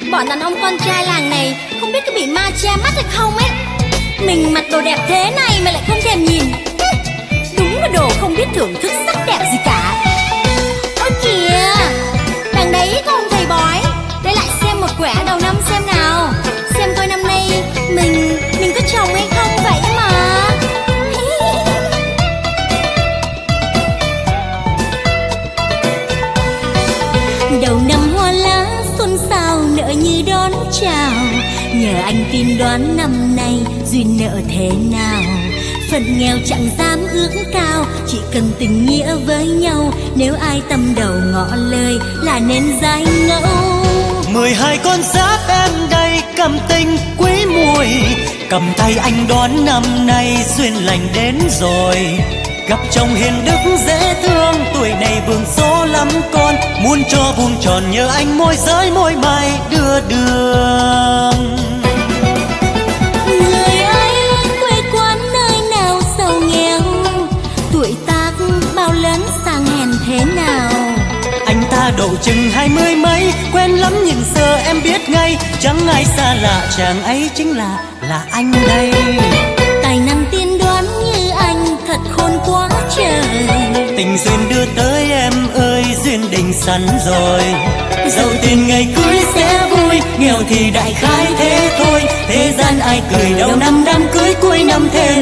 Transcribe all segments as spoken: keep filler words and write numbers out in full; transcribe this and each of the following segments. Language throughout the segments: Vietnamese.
Bọn đàn ông con trai làng này không biết có bị ma che mắt hay không ấy. Mình mặc đồ đẹp thế này mà lại không thèm nhìn. Đúng là đồ không biết thưởng thức sắc đẹp gì cả. Ôi kìa, đằng đấy có ông thầy bói. Để lại xem một quẻ đầu năm xem nào. Xem coi năm nay mình mình có chồng hay không vậy mà. Đầu năm hoa lá xôn xao nợ như đón chào. Nhờ anh tin đoán năm nay duyên nợ thế nào. Phận nghèo chẳng dám ước cao, chỉ cần tình nghĩa với nhau. Nếu ai tâm đầu ngỏ lời là nên dai ngẫu. Mười hai con giáp em đây cầm tình quý mùi. Cầm tay anh đón năm nay duyên lành đến rồi. Gặp chồng hiền đức dễ thương, tuổi này vương số lắm con. Muốn cho vuông tròn nhờ anh môi giới môi mai đưa đường. Người ơi quê quán nơi nào giàu nghèo, tuổi tác bao lớn sang hèn thế nào. Anh ta độ chừng hai mươi mấy, quen lắm nhìn sơ em biết ngay. Chẳng ai xa lạ, chàng ấy chính là là anh đây. Tài năng tiên đoán như anh thật khôn quá trời. Tình duyên đưa tới em ơi, duyên định sẵn rồi. Giàu tiền ngày cưới sẽ vui, nghèo thì đại khái thế thôi. Thế gian ai cười đầu năm đám cưới cuối năm thêm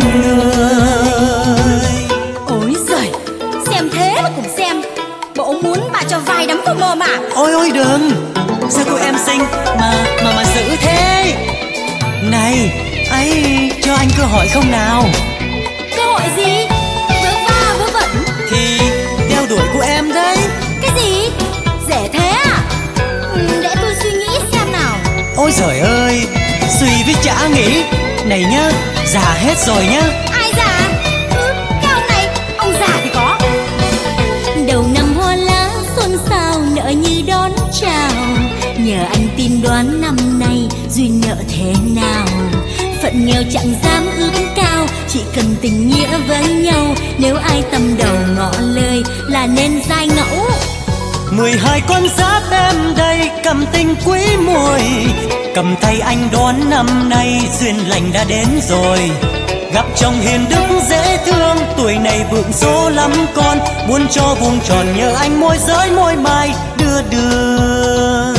người. Ôi giời, xem thế mà cũng xem. Bộ muốn bà cho vài đấm vào mồm à? Ôi ôi đừng, sao cô em xinh mà mà mà dữ thế. Này, ấy cho anh cơ hội không nào? Cơ hội gì? Vớ va vớ vẩn. Thì đeo đuổi của em đấy. Cái gì? Dễ thế à? Ừ, để tôi suy nghĩ xem nào. Ôi giời ơi, suy với chả nghĩ. Này nhá, già hết rồi nhá. Ai già? Ừ, cái ông này, ông già thì có. Đầu năm hoa lá xôn xao nợ như đón chào. Nhờ anh tin đoán năm nay duyên nợ thế nào. Phận nghèo chẳng dám ước cao, chỉ cần tình nghĩa với nhau. Nếu ai tâm đầu ngỏ lời là nên dai ngẫu. Mười hai con giáp em đây cầm tình quý mùi. Cầm tay anh đón năm nay duyên lành đã đến rồi. Gặp chồng hiền đức dễ thương, tuổi này vượng số lắm con. Muốn cho vuông tròn nhờ anh môi giới môi mai đưa đường.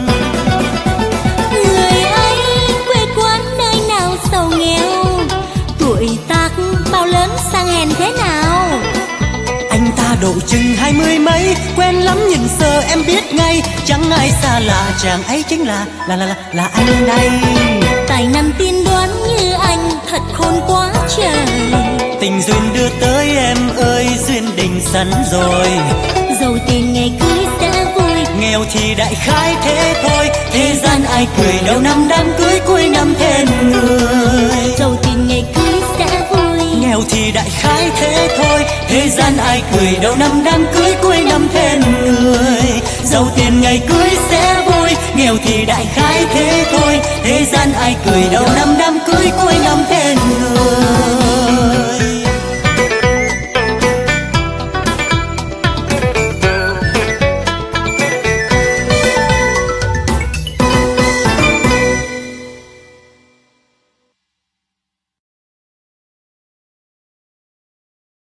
Người ấy quê quán nơi nào giàu nghèo, tuổi tác bao lớn sang hèn thế nào. Anh ta độ chừng hai mươi mấy, quen lắm nhìn sơ em biết ngay. Chẳng ai xa lạ, chàng ấy chính là là là là, là anh đây. Tài năng tiên đoán như anh thật khôn quá trời. Tình duyên đưa tới em ơi, duyên định sẵn rồi. Giàu tiền ngày cưới sẽ vui, nghèo thì đại khái thế thôi. Thế gian ai cười đầu năm đám cưới cuối năm thêm người. giàu tiền ngày cưới sẽ vui, nghèo thì đại khái thế thôi. Thế gian ai cười đầu năm đám cưới cuối năm thêm người. Giàu tiền ngày cưới sẽ vui, nghèo thì đại khái thế thôi. Thế gian ai cười đầu năm đám cưới cuối năm thêm người.